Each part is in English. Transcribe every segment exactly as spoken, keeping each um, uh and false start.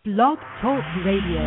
Blog Talk Radio.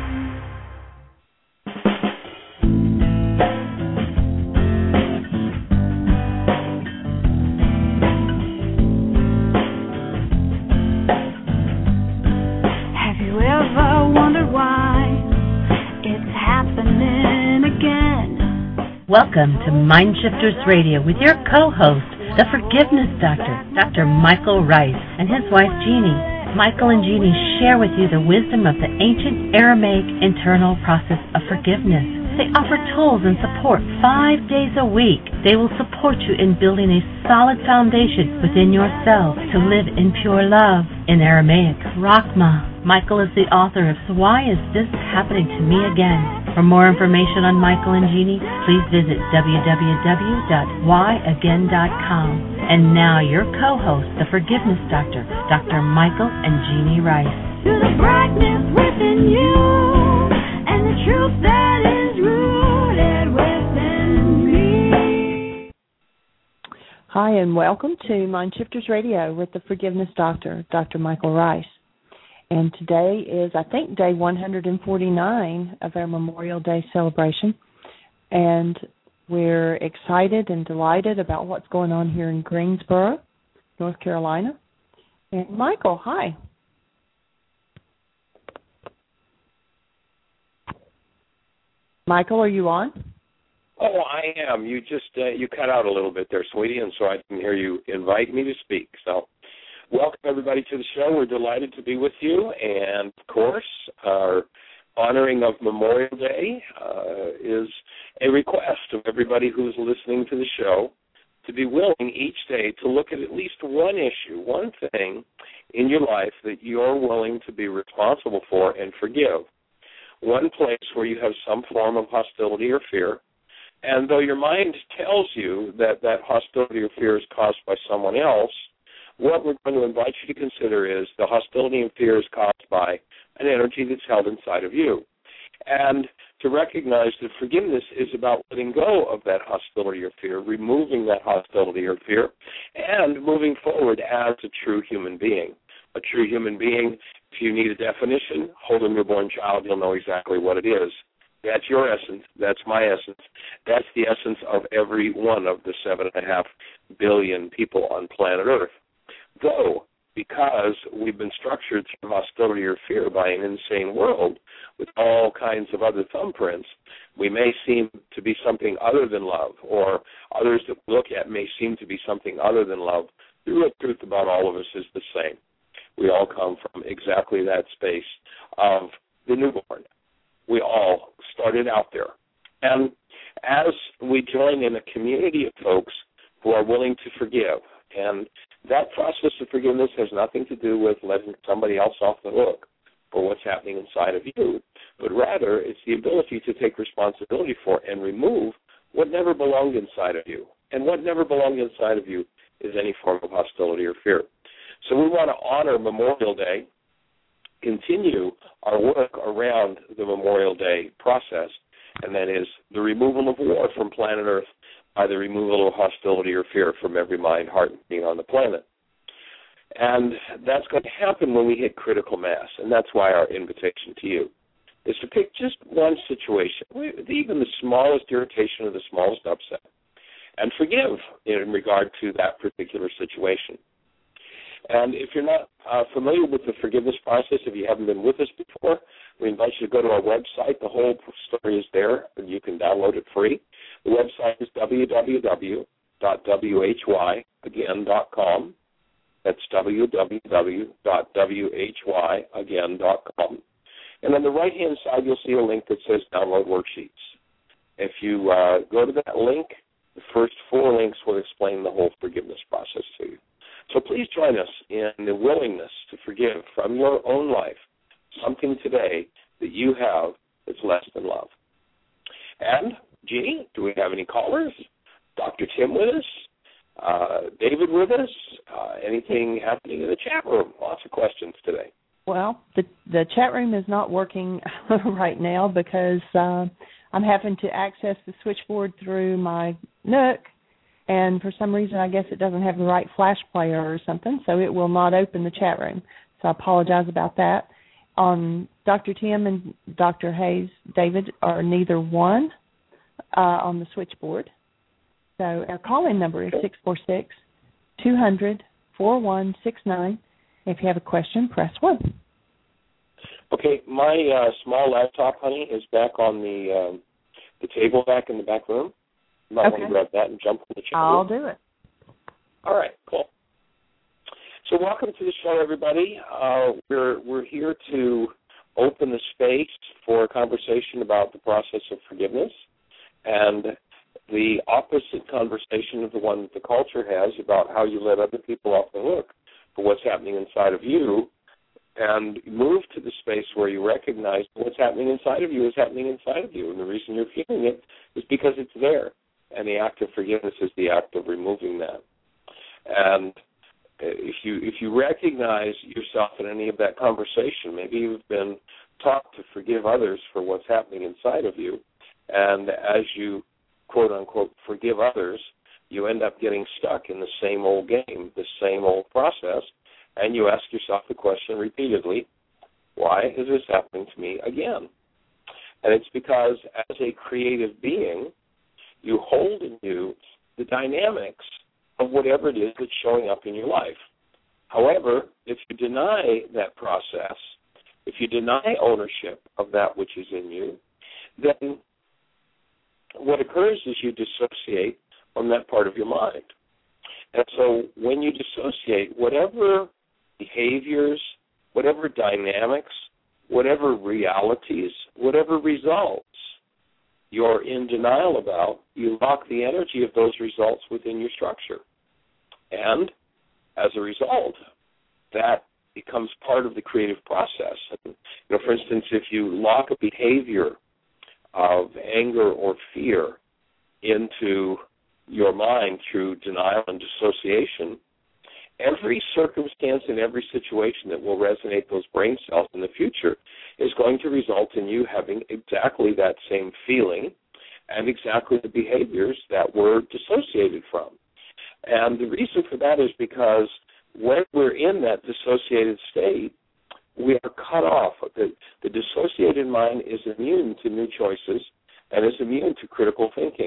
Welcome to Mind Shifters Radio with your co-host, the Forgiveness Doctor, Doctor Michael Ryce, and his wife Jeanie. Michael and Jeanie share with you the wisdom of the ancient Aramaic internal process of forgiveness. They offer tools and support five days a week. They will support you in building a solid foundation within yourself to live in pure love. In Aramaic, Rachma. Michael is the author of So Why Is This Happening to Me Again? For more information on Michael and Jeanie, please visit w w w dot why again dot com. And now your co-host, the Forgiveness Doctor, Doctor Michael and Jeanie Ryce. To the brightness within you, and the truth that is rooted within me. Hi, and welcome to Mind Shifters Radio with the Forgiveness Doctor, Doctor Michael Ryce. And today is, I think, day one hundred forty-nine of our Memorial Day celebration. And we're excited and delighted about what's going on here in Greensboro, North Carolina. And Michael, hi. Michael, are you on? Oh, I am. You just, uh, you cut out a little bit there, sweetie, and so I didn't hear you invite me to speak. So welcome, everybody, to the show. We're delighted to be with you. And, of course, our honoring of Memorial Day uh, is a request of everybody who's listening to the show to be willing each day to look at at least one issue, one thing in your life that you're willing to be responsible for and forgive. One place where you have some form of hostility or fear. And though your mind tells you that that hostility or fear is caused by someone else, what we're going to invite you to consider is the hostility and fear is caused by an energy that's held inside of you. And to recognize that forgiveness is about letting go of that hostility or fear, removing that hostility or fear, and moving forward as a true human being. A true human being, if you need a definition, hold a newborn child, you'll know exactly what it is. That's your essence. That's my essence. That's the essence of every one of the seven and a half billion people on planet Earth. Though, because we've been structured through hostility or fear by an insane world with all kinds of other thumbprints, we may seem to be something other than love, or others that we look at may seem to be something other than love. The real truth about all of us is the same. We all come from exactly that space of the newborn. We all started out there. And as we join in a community of folks who are willing to forgive, and that process of forgiveness has nothing to do with letting somebody else off the hook for what's happening inside of you, but rather it's the ability to take responsibility for and remove what never belonged inside of you. And what never belonged inside of you is any form of hostility or fear. So we want to honor Memorial Day, continue our work around the Memorial Day process, and that is the removal of war from planet Earth by the removal of hostility or fear from every mind, heart, and being on the planet. And that's going to happen when we hit critical mass, and that's why our invitation to you is to pick just one situation, even the smallest irritation or the smallest upset, and forgive in regard to that particular situation. And if you're not uh, familiar with the forgiveness process, if you haven't been with us before, we invite you to go to our website. The whole story is there, and you can download it free. The website is w w w dot w h y again dot com. That's w w w dot w h y again dot com. And on the right-hand side, you'll see a link that says Download Worksheets. If you uh, go to that link, the first four links will explain the whole forgiveness process to you. So please join us in the willingness to forgive from your own life something today that you have that's less than love. And, Jeanie, do we have any callers? Doctor Tim with us? Uh, David with us? Uh, anything happening in the chat room? Lots of questions today. Well, the the chat room is not working right now because uh, I'm having to access the switchboard through my Nook. And for some reason, I guess it doesn't have the right flash player or something, so it will not open the chat room. So I apologize about that. on Doctor Tim and Doctor Hayes, David, are neither one uh, on the switchboard. So our call-in number is six four six, two hundred, four one six nine. If you have a question, press one. Okay, my uh, small laptop, honey, is back on the um, the table back in the back room. You might Okay. want to grab that and jump in the chat I'll room. do it. All right, cool. So welcome to the show, everybody. Uh, we're we're here to open the space for a conversation about the process of forgiveness and the opposite conversation of the one that the culture has about how you let other people off the hook for what's happening inside of you, and move to the space where you recognize what's happening inside of you is happening inside of you, and the reason you're feeling it is because it's there, and the act of forgiveness is the act of removing that. And if you if you recognize yourself in any of that conversation, maybe you've been taught to forgive others for what's happening inside of you, and as you quote-unquote forgive others, you end up getting stuck in the same old game, the same old process, and you ask yourself the question repeatedly, why is this happening to me again? And it's because as a creative being, you hold in you the dynamics of whatever it is that's showing up in your life. However, if you deny that process, if you deny ownership of that which is in you, then what occurs is you dissociate from that part of your mind. And so when you dissociate, whatever behaviors, whatever dynamics, whatever realities, whatever results you're in denial about, you lock the energy of those results within your structure. And as a result, that becomes part of the creative process. And, you know, for instance, if you lock a behavior of anger or fear into your mind through denial and dissociation, every circumstance and every situation that will resonate those brain cells in the future is going to result in you having exactly that same feeling and exactly the behaviors that were dissociated from. And the reason for that is because when we're in that dissociated state, we are cut off. The, the dissociated mind is immune to new choices and is immune to critical thinking.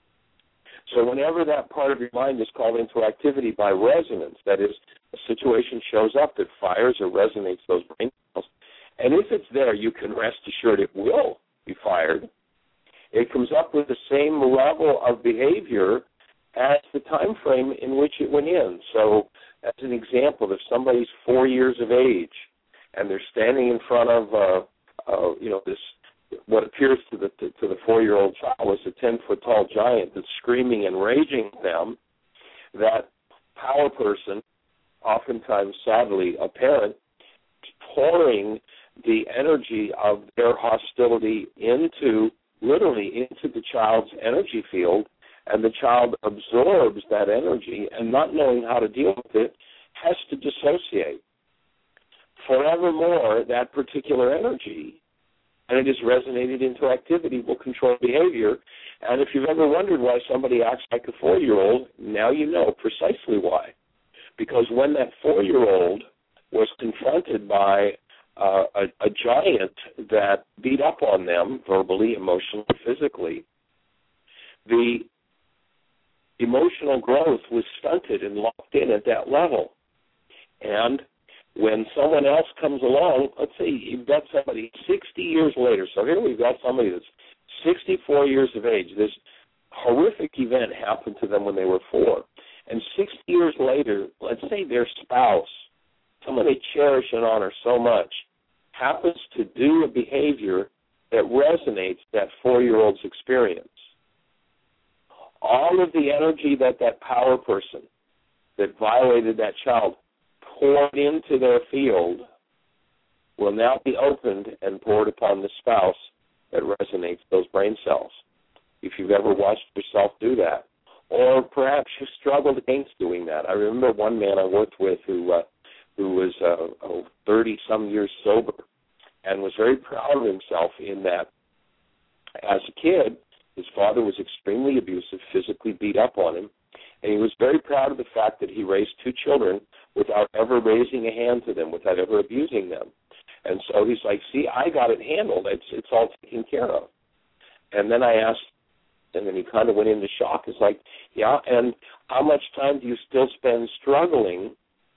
So whenever that part of your mind is called into activity by resonance, that is, a situation shows up that fires or resonates those brain cells, and if it's there, you can rest assured it will be fired. It comes up with the same level of behavior as the time frame in which it went in. So as an example, if somebody's four years of age and they're standing in front of, uh, uh, you know, this, what appears to the to, to the four-year-old child is a ten-foot tall giant that's screaming and raging at them, that power person, oftentimes, sadly, a parent, pouring the energy of their hostility into, literally, into the child's energy field, and the child absorbs that energy and not knowing how to deal with it has to dissociate. Forevermore, that particular energy, and it is resonated into activity, will control behavior. And if you've ever wondered why somebody acts like a four-year-old, now you know precisely why. Because when that four-year-old was confronted by uh, a, a giant that beat up on them verbally, emotionally, physically, the emotional growth was stunted and locked in at that level. And when someone else comes along, let's say you've got somebody sixty years later. So here we've got somebody that's sixty-four years of age. This horrific event happened to them when they were four. And sixty years later, let's say their spouse, someone they cherish and honor so much, happens to do a behavior that resonates that four-year-old's experience. All of the energy that that power person that violated that child poured into their field will now be opened and poured upon the spouse that resonates those brain cells. If you've ever watched yourself do that, or perhaps you struggled against doing that. I remember one man I worked with who uh, who was uh, oh, thirty-some years sober and was very proud of himself in that as a kid, his father was extremely abusive, physically beat up on him, and he was very proud of the fact that he raised two children without ever raising a hand to them, without ever abusing them. And so he's like, see, I got it handled. It's it's all taken care of. And then I asked, and then he kind of went into shock. It's like, yeah, and how much time do you still spend struggling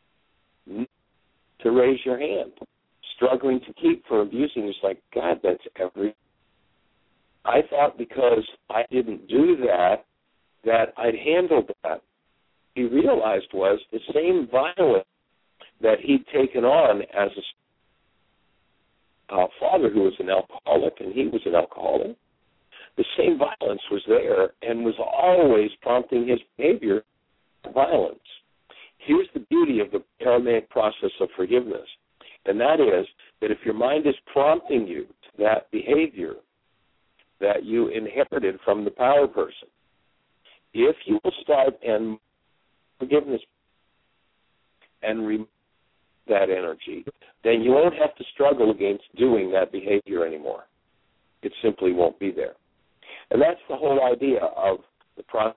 to raise your hand, struggling to keep from abusing? It's like, God, that's every. I thought because I didn't do that, that I'd handled that. He realized was the same violence that he'd taken on as a uh, father who was an alcoholic, and he was an alcoholic. The same violence was there and was always prompting his behavior to violence. Here's the beauty of the Aramaic process of forgiveness, and that is that if your mind is prompting you to that behavior that you inherited from the power person, if you will start and forgiveness and remove that energy, then you won't have to struggle against doing that behavior anymore. It simply won't be there. And that's the whole idea of the process.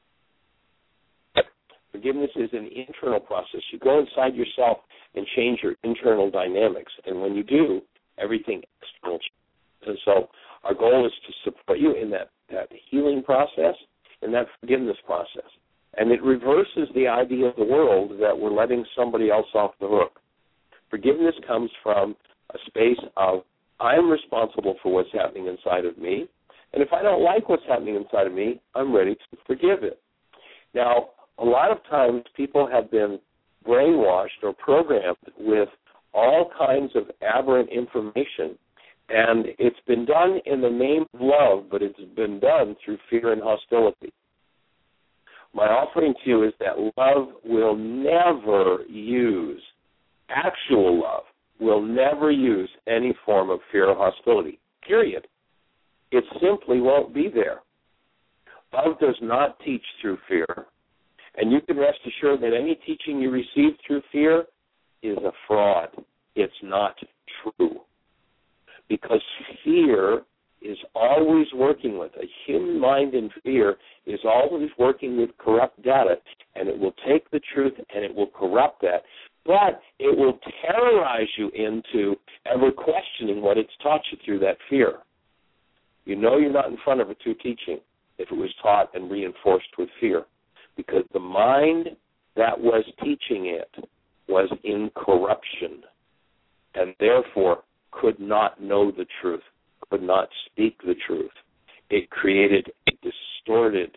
Forgiveness is an internal process. You go inside yourself and change your internal dynamics. And when you do, everything external changes. And so our goal is to support you in that, that healing process and that forgiveness process. And it reverses the idea of the world that we're letting somebody else off the hook. Forgiveness comes from a space of, I'm responsible for what's happening inside of me, and if I don't like what's happening inside of me, I'm ready to forgive it. Now, a lot of times people have been brainwashed or programmed with all kinds of aberrant information, and it's been done in the name of love, but it's been done through fear and hostility. My offering to you is that love will never use, actual love will never use any form of fear or hostility, period. It simply won't be there. Love does not teach through fear, and you can rest assured that any teaching you receive through fear is a fraud. It's not true. Because fear is always working with, a human mind in fear is always working with corrupt data, and it will take the truth and it will corrupt that, but it will terrorize you into ever questioning what it's taught you through that fear. You know you're not in front of a true teaching if it was taught and reinforced with fear, because the mind that was teaching it was in corruption and therefore could not know the truth, could not speak the truth. It created a distorted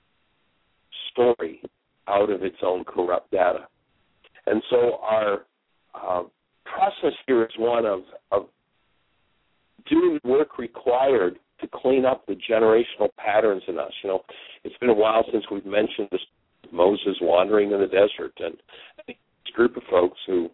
story out of its own corrupt data. And so our uh, process here is one of, of doing the work required to clean up the generational patterns in us. You know, it's been a while since we've mentioned this Moses wandering in the desert, and this group of folks who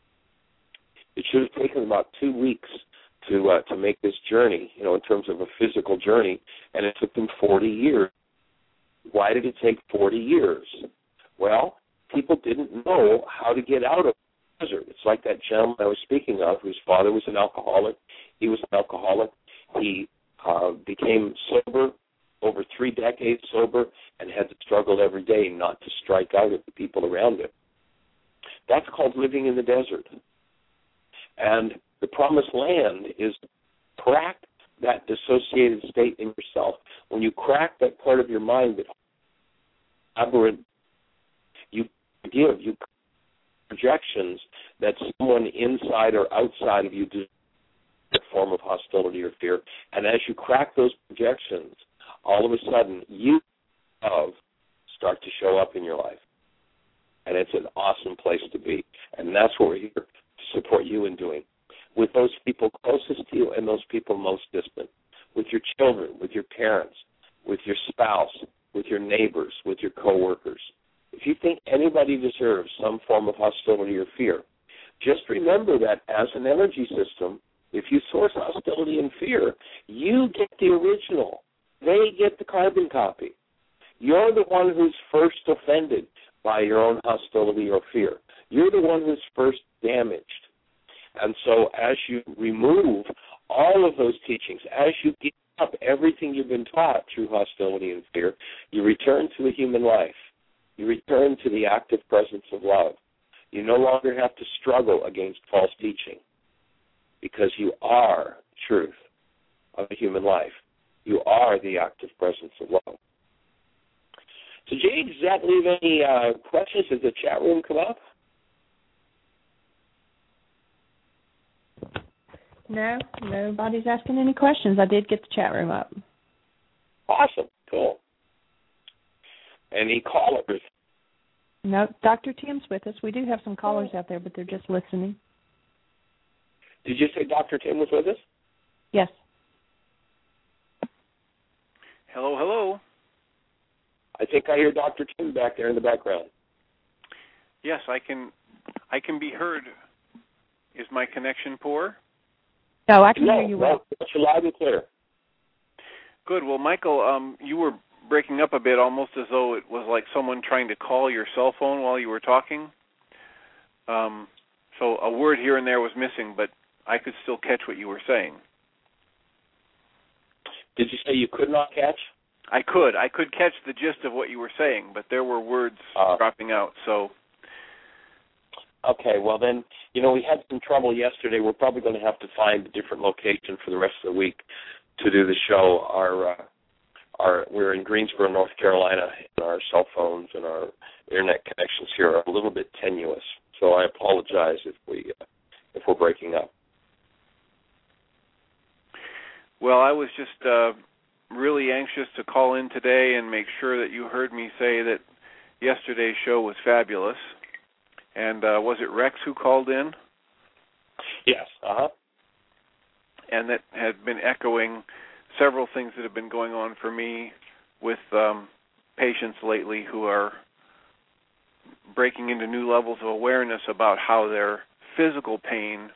it should have taken about two weeks to uh, to make this journey, you know, in terms of a physical journey, and it took them forty years. Why did it take forty years? Well, people didn't know how to get out of the desert. It's like that gentleman I was speaking of, whose father was an alcoholic. He was an alcoholic. He uh, became sober, over three decades sober, and had to struggle every day not to strike out at the people around him. That's called living in the desert. And the promised land is crack that dissociated state in yourself. When you crack that part of your mind that aberrant, you give, you projections that someone inside or outside of you does that form of hostility or fear. And as you crack those projections, all of a sudden you of start to show up in your life. And it's an awesome place to be. And that's what we're here to support you in doing. With those people closest to you and those people most distant. With your children, with your parents, with your spouse, with your neighbors, with your coworkers. If you think anybody deserves some form of hostility or fear, just remember that as an energy system, if you source hostility and fear, you get the original. They get the carbon copy. You're the one who's first offended by your own hostility or fear. You're the one who's first damaged. And so as you remove all of those teachings, as you give up everything you've been taught through hostility and fear, you return to a human life. You return to the active presence of love. You no longer have to struggle against false teaching. because you are truth of the human life. You are the active presence of love. So, Jade, does that leave any uh, questions? Does the chat room come up? No, nobody's asking any questions. I did get the chat room up. Awesome. Cool. Any callers? No, Doctor Tim's with us. We do have some callers out there, but they're just listening. Did you say Doctor Tim was with us? Yes. Hello, hello. I think I hear Doctor Tim back there in the background. Yes, I can I can be heard. Is my connection poor? No, I can no, hear you well. No, you're loud and clear. Good. Well, Michael, um, you were breaking up a bit, almost as though it was like someone trying to call your cell phone while you were talking. Um, so a word here and there was missing, but I could still catch what you were saying. Did you say you could not catch? I could. I could catch the gist of what you were saying, but there were words uh, dropping out. So. Okay, well then, you know, we had some trouble yesterday. We're probably going to have to find a different location for the rest of the week to do the show. Our, uh, our, we're in Greensboro, North Carolina, and our cell phones and our internet connections here are a little bit tenuous. So I apologize if we, uh, if we're breaking up. Well, I was just uh, really anxious to call in today and make sure that you heard me say that yesterday's show was fabulous. And uh, was it Rex who called in? Yes. Uh-huh. And that had been echoing several things that have been going on for me with um, patients lately who are breaking into new levels of awareness about how their physical pain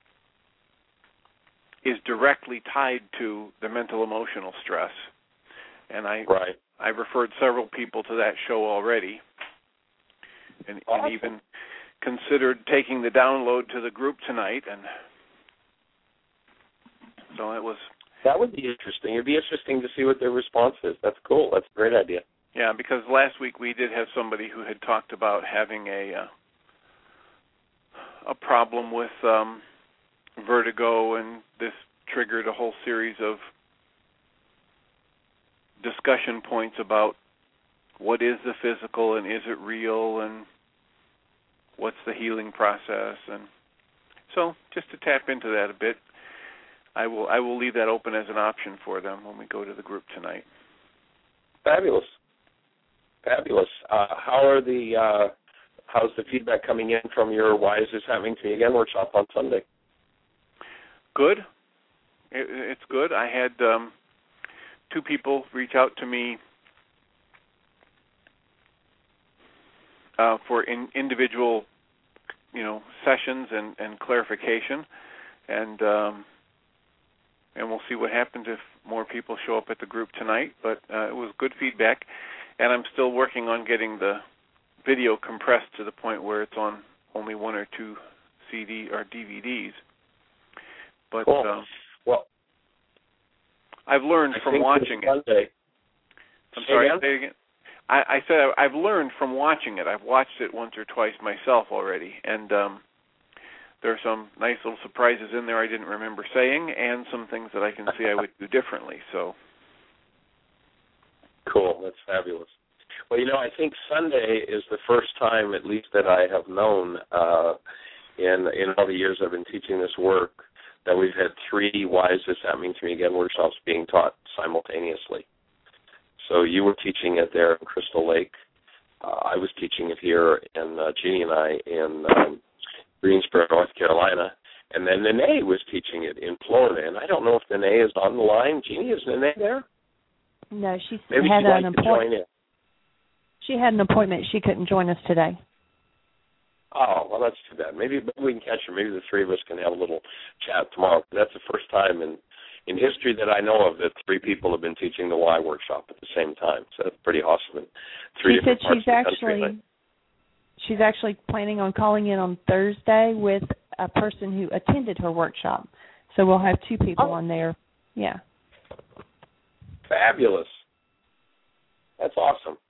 is directly tied to the mental emotional stress. And I, right. I've referred several people to that show already. And, awesome. and even considered taking the download to the group tonight, and so it was. That would be interesting. It'd be interesting to see what their response is. That's cool. That's a great idea. Yeah, because last week we did have somebody who had talked about having a uh, a problem with um, vertigo, and this triggered a whole series of discussion points about what is the physical and is it real, and what's the healing process. And so just to tap into that a bit, I will I will leave that open as an option for them when we go to the group tonight. Fabulous. Fabulous. Uh, how are the uh, how's the feedback coming in from your Why Is This Happening to Me Again workshop on Sunday? Good. It, it's good. I had um, two people reach out to me Uh, for in, individual, you know, sessions and, and clarification, and um, and we'll see what happens if more people show up at the group tonight. But uh, it was good feedback, and I'm still working on getting the video compressed to the point where it's on only one or two C D or D V Ds. But cool. um, well, I've learned I from watching it. Sunday. I'm sorry. Again? Say again. I, I said I've learned from watching it. I've watched it once or twice myself already, and um, there are some nice little surprises in there I didn't remember saying, and some things that I can see I would do differently. So, cool. That's fabulous. Well, you know, I think Sunday is the first time, at least that I have known uh, in in all the years I've been teaching this work, that we've had three Why Is This Happening to Me Again workshops being taught simultaneously. So you were teaching it there in Crystal Lake. Uh, I was teaching it here, and uh, Jeannie and I in um, Greensboro, North Carolina. And then Nene was teaching it in Florida. And I don't know if Nene is on the line. Jeannie, is Nene there? No, she Maybe had she'd an like to appointment. join in. She had an appointment. She couldn't join us today. Oh, well, that's too bad. Maybe, maybe we can catch her. Maybe the three of us can have a little chat tomorrow. That's the first time in In history that I know of, that three people have been teaching the Why workshop at the same time, so that's pretty awesome. In three she different said parts she's of the actually country. she's actually planning on calling in on Thursday with a person who attended her workshop. So we'll have two people oh. on there. Yeah. Fabulous. That's awesome.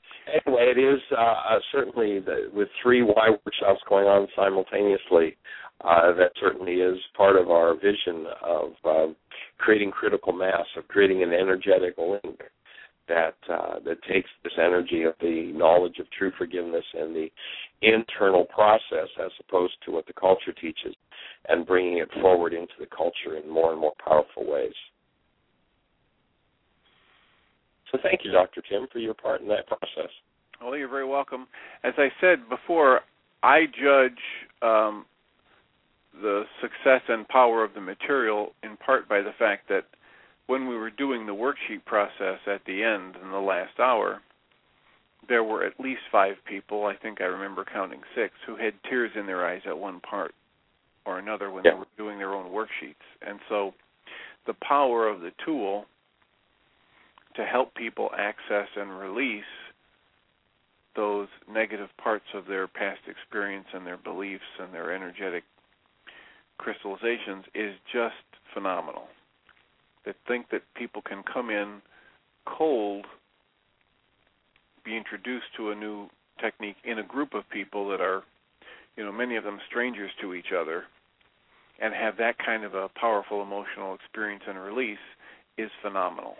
Anyway, it is uh, uh, certainly the, with three Why workshops going on simultaneously. Uh, that certainly is part of our vision of uh, creating critical mass, of creating an energetic link that uh, that takes this energy of the knowledge of true forgiveness and the internal process, as opposed to what the culture teaches, and bringing it forward into the culture in more and more powerful ways. So thank you, Doctor Tim, for your part in that process. Well, you're very welcome. As I said before, I judge um, the success and power of the material in part by the fact that when we were doing the worksheet process at the end in the last hour, there were at least five people, I think I remember counting six, who had tears in their eyes at one part or another when yeah. they were doing their own worksheets. And so the power of the tool to help people access and release those negative parts of their past experience and their beliefs and their energetic crystallizations is just phenomenal. That think that people can come in cold, be introduced to a new technique in a group of people that are, you know, many of them strangers to each other, and have that kind of a powerful emotional experience and release is phenomenal.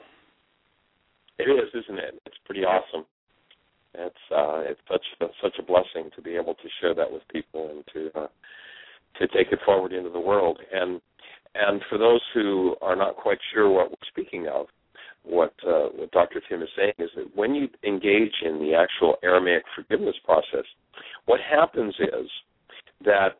It is, isn't it? It's pretty awesome. It's uh, it's such a, such a blessing to be able to share that with people and to uh, to take it forward into the world. And and for those who are not quite sure what we're speaking of, what uh, what Doctor Tim is saying is that when you engage in the actual Aramaic forgiveness process, what happens is that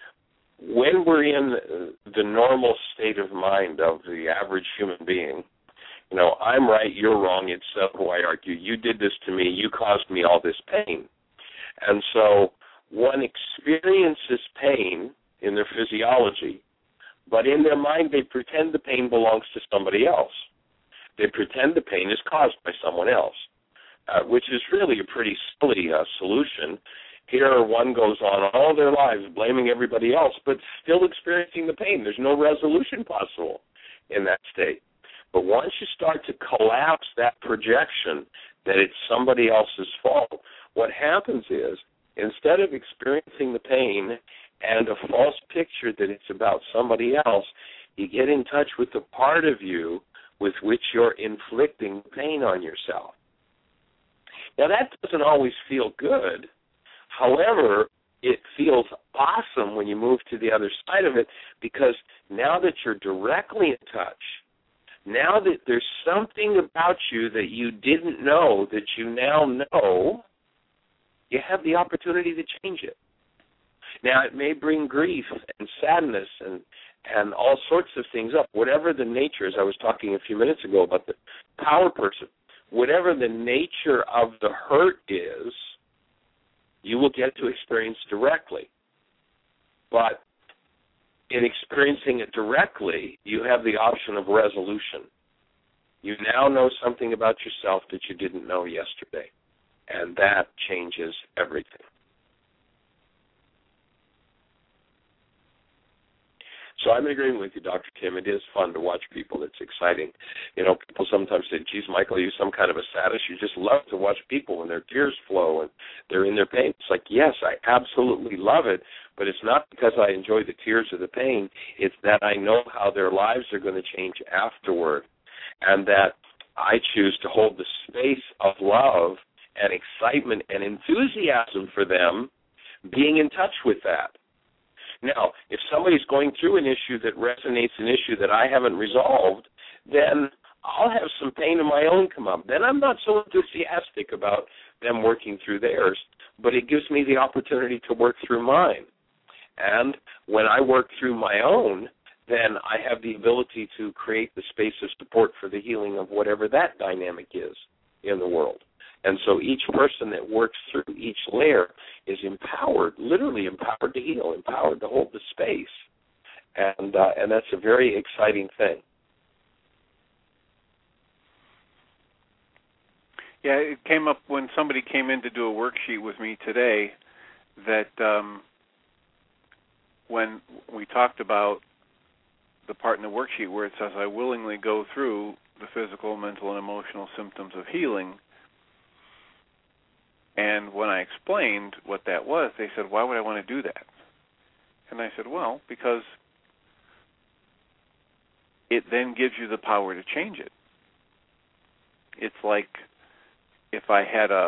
when we're in the normal state of mind of the average human being, you know, I'm right, you're wrong, it's so who I argue. You did this to me, you caused me all this pain. And so one experiences pain in their physiology, but in their mind they pretend the pain belongs to somebody else. They pretend the pain is caused by someone else, uh, which is really a pretty silly uh, solution. Here one goes on all their lives blaming everybody else, but still experiencing the pain. There's no resolution possible in that state. But once you start to collapse that projection that it's somebody else's fault, what happens is, instead of experiencing the pain and a false picture that it's about somebody else, you get in touch with the part of you with which you're inflicting pain on yourself. Now, that doesn't always feel good. However, it feels awesome when you move to the other side of it, because now that you're directly in touch, now that there's something about you that you didn't know that you now know, you have the opportunity to change it. Now, it may bring grief and sadness and and all sorts of things up, whatever the nature is. I was talking a few minutes ago about the power person. Whatever the nature of the hurt is, you will get to experience directly. But in experiencing it directly, you have the option of resolution. You now know something about yourself that you didn't know yesterday, and that changes everything. So I'm agreeing with you, Doctor Tim. It is fun to watch people. It's exciting. You know, people sometimes say, geez, Michael, are you some kind of a sadist? You just love to watch people when their tears flow and they're in their pain. It's like, yes, I absolutely love it, but it's not because I enjoy the tears or the pain. It's that I know how their lives are going to change afterward, and that I choose to hold the space of love and excitement and enthusiasm for them, being in touch with that. Now, if somebody's going through an issue that resonates an issue that I haven't resolved, then I'll have some pain of my own come up. Then I'm not so enthusiastic about them working through theirs, but it gives me the opportunity to work through mine. And when I work through my own, then I have the ability to create the space of support for the healing of whatever that dynamic is in the world. And so each person that works through each layer is empowered, literally empowered to heal, empowered to hold the space. And uh, and that's a very exciting thing. Yeah, it came up when somebody came in to do a worksheet with me today that um, when we talked about the part in the worksheet where it says, I willingly go through the physical, mental, and emotional symptoms of healing. And when I explained what that was, they said, why would I want to do that? And I said, well, because it then gives you the power to change it. It's like if I had a,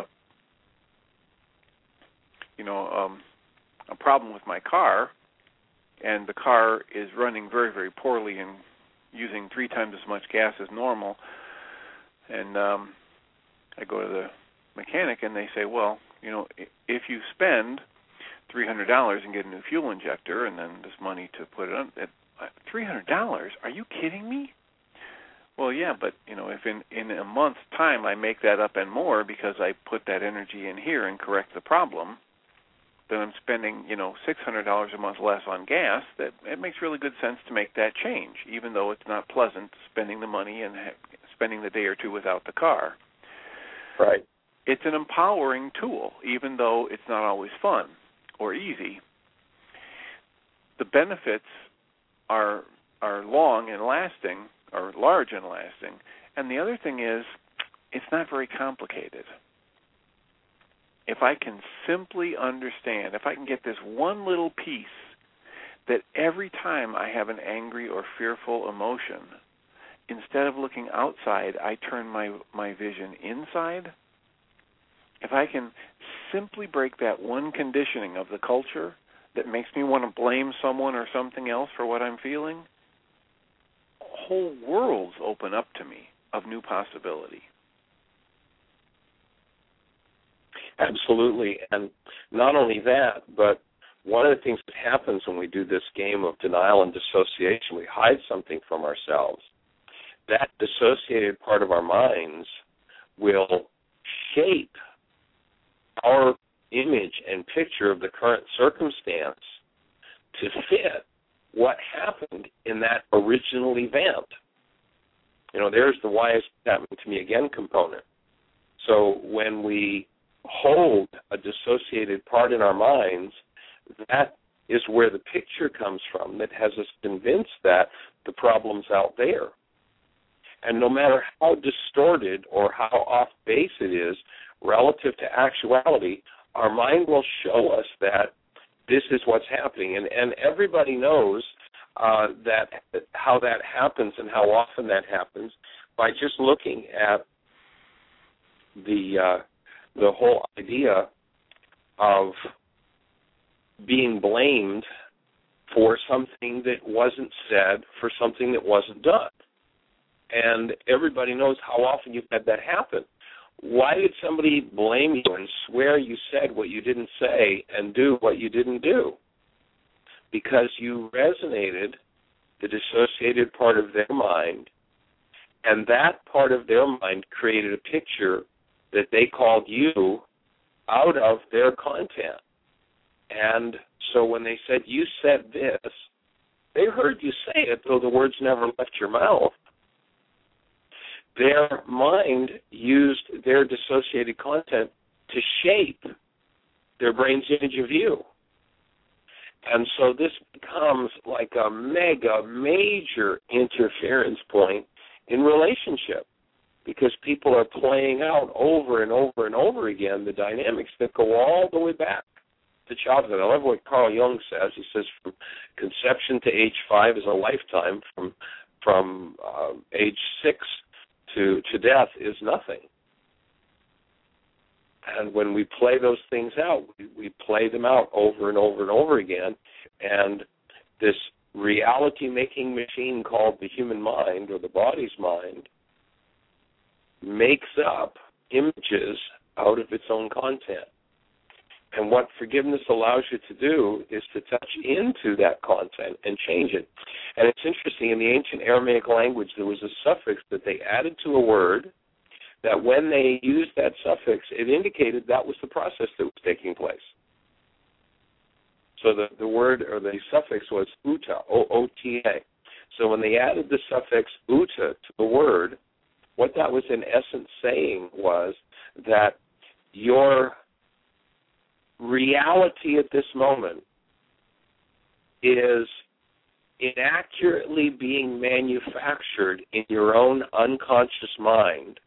you know, um, a problem with my car, and the car is running very, very poorly and using three times as much gas as normal, and um, I go to the mechanic and they say, well, you know, if you spend three hundred dollars and get a new fuel injector and then this money to put it on, three hundred dollars? Are you kidding me? Well, yeah, but, you know, if in, in a month's time I make that up and more because I put that energy in here and correct the problem, then I'm spending, you know, six hundred dollars a month less on gas. That it makes really good sense to make that change, even though it's not pleasant spending the money and ha- spending the day or two without the car. Right. It's an empowering tool, even though it's not always fun or easy. The benefits are are long and lasting, or large and lasting. And the other thing is, it's not very complicated. If I can simply understand, if I can get this one little piece that every time I have an angry or fearful emotion, instead of looking outside, I turn my, my vision inside. If I can simply break that one conditioning of the culture that makes me want to blame someone or something else for what I'm feeling, whole worlds open up to me of new possibility. Absolutely. And not only that, but one of the things that happens when we do this game of denial and dissociation, we hide something from ourselves. That dissociated part of our minds will shape our image and picture of the current circumstance to fit what happened in that original event. You know, there's the why is it happening to me again component. So when we hold a dissociated part in our minds, that is where the picture comes from that has us convinced that the problem's out there. And no matter how distorted or how off base it is relative to actuality, our mind will show us that this is what's happening. And, and everybody knows uh, that how that happens and how often that happens by just looking at the uh, the whole idea of being blamed for something that wasn't said, for something that wasn't done. And everybody knows how often you've had that happen. Why did somebody blame you and swear you said what you didn't say and do what you didn't do? Because you resonated the dissociated part of their mind, and that part of their mind created a picture that they called you out of their content. And so when they said, you said this, they heard you say it, though the words never left your mouth. Their mind used their dissociated content to shape their brain's image of you. And so this becomes like a mega, major interference point in relationship, because people are playing out over and over and over again the dynamics that go all the way back to childhood. I love what Carl Jung says. He says from conception to age five is a lifetime. From from uh, age six to, to death is nothing. And when we play those things out, we, we play them out over and over and over again. And this reality-making machine called the human mind, or the body's mind, makes up images out of its own content. And what forgiveness allows you to do is to touch into that content and change it. And it's interesting, in the ancient Aramaic language, there was a suffix that they added to a word that when they used that suffix, it indicated that was the process that was taking place. So the, the word or the suffix was uta, O O T A. So when they added the suffix uta to the word, what that was in essence saying was that your reality at this moment is inaccurately being manufactured in your own unconscious mind,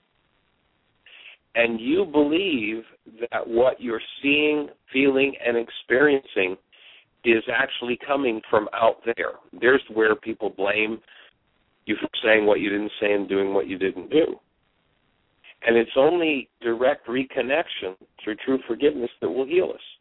and you believe that what you're seeing, feeling, and experiencing is actually coming from out there. There's where people blame you for saying what you didn't say and doing what you didn't do. And it's only direct reconnection through true forgiveness that will heal us.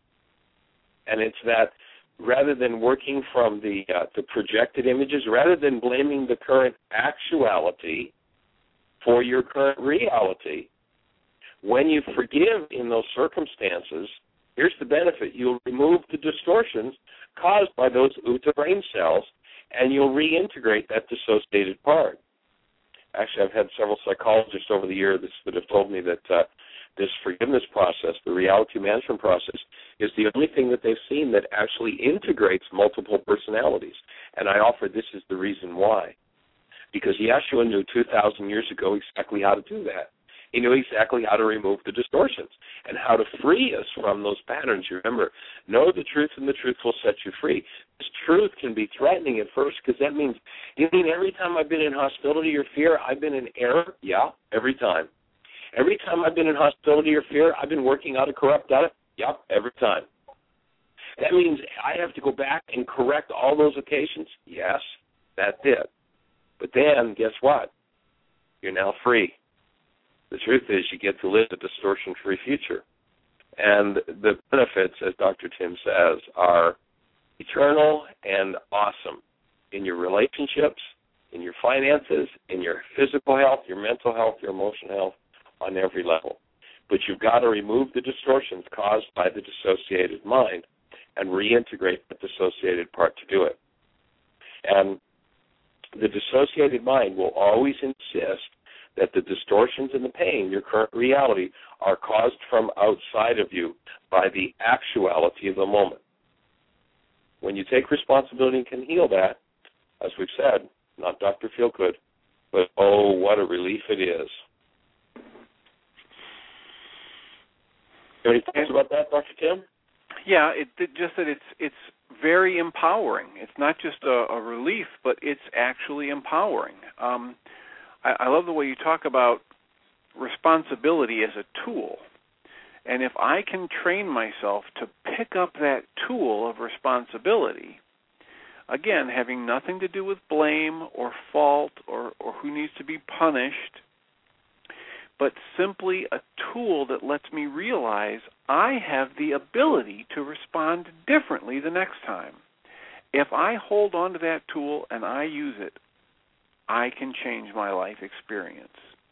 And it's that rather than working from the uh, the projected images, rather than blaming the current actuality for your current reality, when you forgive in those circumstances, here's the benefit. You'll remove the distortions caused by those Uta brain cells, and you'll reintegrate that dissociated part. Actually, I've had several psychologists over the years that have told me that uh, this forgiveness process, the reality management process, is the only thing that they've seen that actually integrates multiple personalities. And I offer this is the reason why. Because Yeshua knew two thousand years ago exactly how to do that. He knew exactly how to remove the distortions and how to free us from those patterns. You remember, know the truth and the truth will set you free. This truth can be threatening at first because that means, you mean every time I've been in hostility or fear, I've been in error? Yeah, every time. Every time I've been in hostility or fear, I've been working out a corrupt data? Yep, every time. That means I have to go back and correct all those occasions? Yes, that's it. But then, guess what? You're now free. The truth is you get to live a distortion-free future. And the benefits, as Doctor Tim says, are eternal and awesome in your relationships, in your finances, in your physical health, your mental health, your emotional health, on every level. But you've got to remove the distortions caused by the dissociated mind and reintegrate the dissociated part to do it. And the dissociated mind will always insist that the distortions and the pain, your current reality, are caused from outside of you by the actuality of the moment. When you take responsibility and can heal that, as we've said, not Doctor Feelgood, but oh, what a relief it is. Any thoughts about that, Doctor Tim? Yeah, it, it just that it's it's very empowering. It's not just a, a relief, but it's actually empowering. Um, I, I love the way you talk about responsibility as a tool. And if I can train myself to pick up that tool of responsibility, again, having nothing to do with blame or fault or, or who needs to be punished, but simply a tool that lets me realize I have the ability to respond differently the next time. If I hold on to that tool and I use it, I can change my life experience.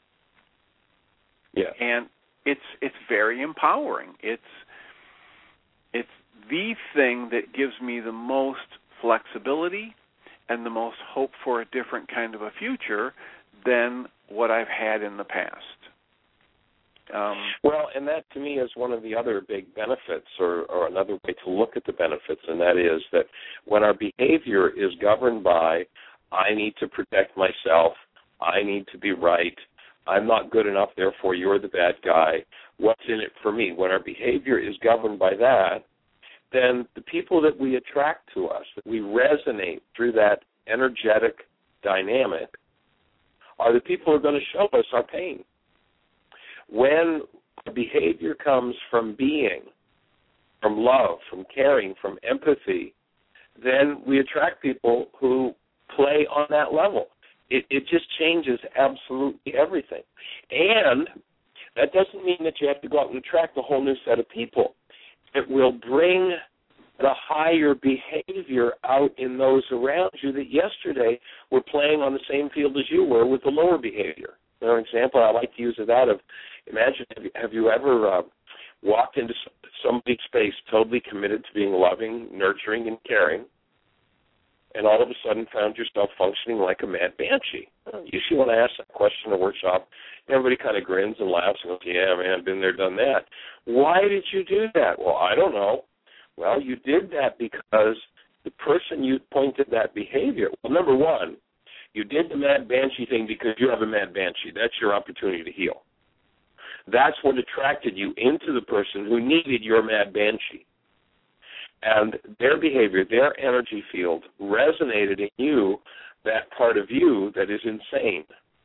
Yeah. And it's it's very empowering. It's it's the thing that gives me the most flexibility and the most hope for a different kind of a future than what I've had in the past. Um, well, and that to me is one of the other big benefits, or, or another way to look at the benefits, and that is that when our behavior is governed by, I need to protect myself, I need to be right, I'm not good enough, therefore you're the bad guy, what's in it for me? When our behavior is governed by that, then the people that we attract to us, that we resonate through that energetic dynamic, are the people who are going to show us our pain. When behavior comes from being, from love, from caring, from empathy, then we attract people who play on that level. It, it just changes absolutely everything. And that doesn't mean that you have to go out and attract a whole new set of people. It will bring the higher behavior out in those around you that yesterday were playing on the same field as you were with the lower behavior. Another example I like to use is that of, imagine, have you, have you ever uh, walked into somebody's space totally committed to being loving, nurturing, and caring, and all of a sudden found yourself functioning like a mad banshee? Usually when I ask that question in a workshop, everybody kind of grins and laughs and goes, yeah, man, been there, done that. Why did you do that? Well, I don't know. Well, you did that because the person you pointed that behavior, well, number one, you did the mad banshee thing because you have a mad banshee. That's your opportunity to heal. That's what attracted you into the person who needed your mad banshee. And their behavior, their energy field resonated in you, that part of you that is insane.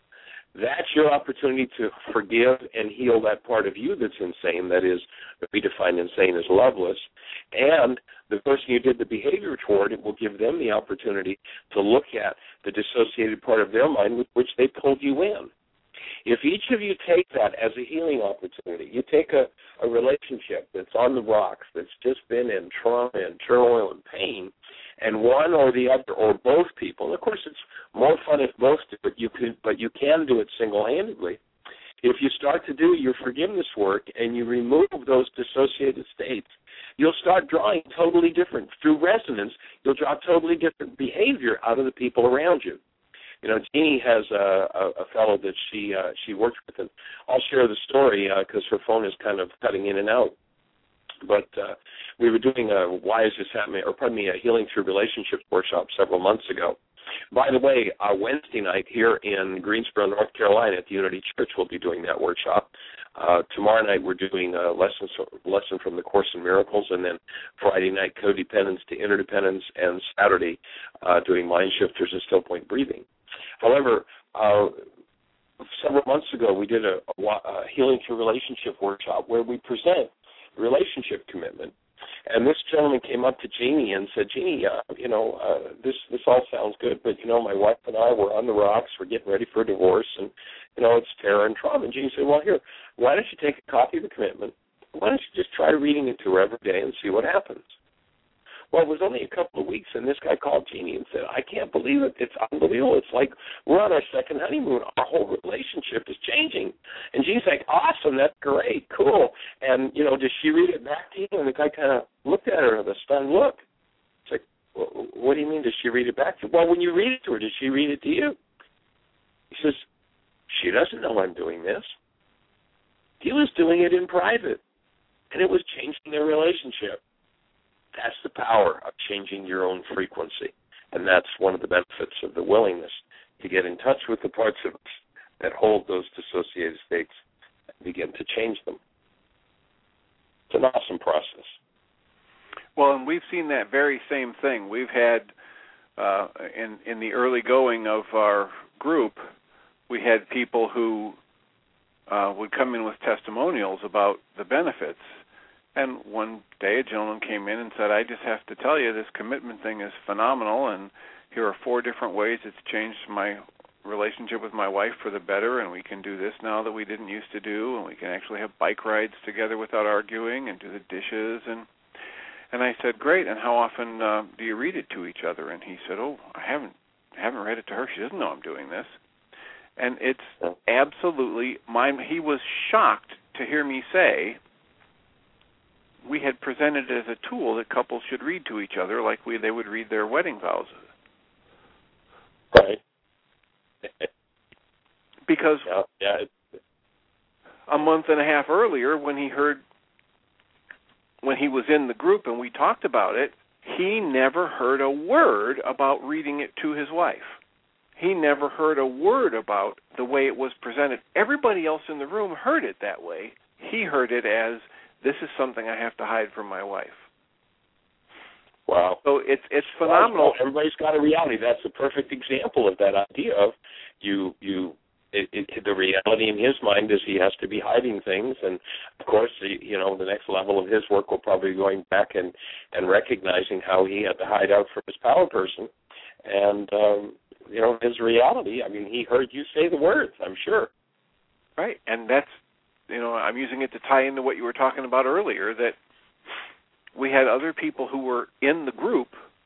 that's your opportunity to forgive and heal that part of you that's insane, that is, we define insane as loveless, and the person you did the behavior toward, it will give them the opportunity to look at the dissociated part of their mind with which they pulled you in. If each of you take that as a healing opportunity, you take a, a relationship that's on the rocks, that's just been in trauma and turmoil and pain, and one or the other or both people, and of course it's more fun if both do it, you can, but you can do it single-handedly. If you start to do your forgiveness work and you remove those dissociated states, you'll start drawing totally different, through resonance, you'll draw totally different behavior out of the people around you. You know, Jeannie has a, a, a fellow that she uh, she works with, and I'll share the story because uh, her phone is kind of cutting in and out. But uh, we were doing a Why Is This Happening, or pardon me, a Healing Through Relationships workshop several months ago. By the way, uh, Wednesday night here in Greensboro, North Carolina, at the Unity Church, we'll be doing that workshop. Uh, tomorrow night we're doing a lesson, lesson from the Course in Miracles, and then Friday night, Codependence to Interdependence, and Saturday uh, doing Mind Shifters and Still Point Breathing. However, uh, several months ago we did a, a, a Healing Through Relationship workshop where we present relationship commitment. And this gentleman came up to Jeannie and said, Jeannie, uh, you know, uh, this this all sounds good, but, you know, my wife and I were on the rocks. We're getting ready for a divorce, and, you know, it's terror and trauma. And Jeannie said, well, here, why don't you take a copy of the commitment? Why don't you just try reading it to her every day and see what happens? Well, it was only a couple of weeks, and this guy called Jeannie and said, I can't believe it. It's unbelievable. It's like we're on our second honeymoon. Our whole relationship is changing. And Jeannie's like, awesome, that's great, cool. And, you know, does she read it back to you? And the guy kind of looked at her with a stunned look. It's like, well, what do you mean, does she read it back to you? Well, when you read it to her, does she read it to you? He says, she doesn't know I'm doing this. He was doing it in private, and it was changing their relationship. That's the power of changing your own frequency. And that's one of the benefits of the willingness to get in touch with the parts of us that hold those dissociated states and begin to change them. It's an awesome process. Well, and we've seen that very same thing. We've had, uh, in, in the early going of our group, we had people who uh, would come in with testimonials about the benefits. And one day a gentleman came in and said, I just have to tell you, this commitment thing is phenomenal, and here are four different ways it's changed my relationship with my wife for the better, and we can do this now that we didn't used to do, and we can actually have bike rides together without arguing and do the dishes. And and I said, great, and how often uh, do you read it to each other? And he said, oh, I haven't, haven't read it to her. She doesn't know I'm doing this. And it's absolutely, my, he was shocked to hear me say, we had presented it as a tool that couples should read to each other like we they would read their wedding vows. Right. Because yeah, yeah. a month and a half earlier, when he heard, when he was in the group and we talked about it, he never heard a word about reading it to his wife. He never heard a word about the way it was presented. Everybody else in the room heard it that way. He heard it as, this is something I have to hide from my wife. Wow. So it's it's phenomenal. Well, everybody's got a reality. That's a perfect example of that idea of you, you it, it, the reality in his mind is he has to be hiding things. And, of course, you know, the next level of his work will probably be going back and, and recognizing how he had to hide out from his power person. And, um, you know, his reality, I mean, he heard you say the words, I'm sure. Right, and that's, you know, I'm using it to tie into what you were talking about earlier, that we had other people who were in the group